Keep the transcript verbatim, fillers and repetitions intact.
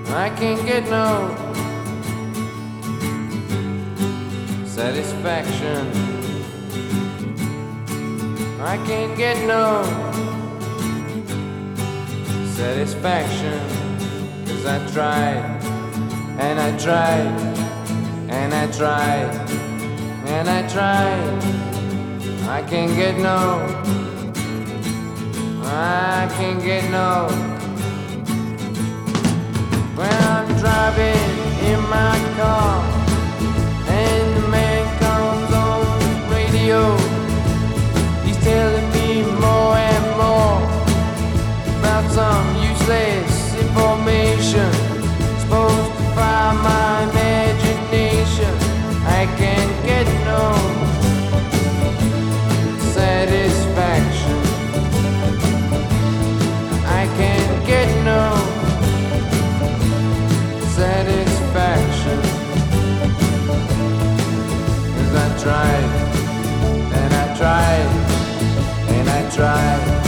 I can't get no satisfaction. I can't get no satisfaction. 'Cause I tried, and I tried, and I tried, and I tried. I can't get no, I can't get no. When I'm driving in my car and the man comes on the radio, he's telling me more and more about some useless information supposed to fire my imagination. I can't get no satisfaction. I can't get no satisfaction. 'Cause I tried, and I tried, and I tried.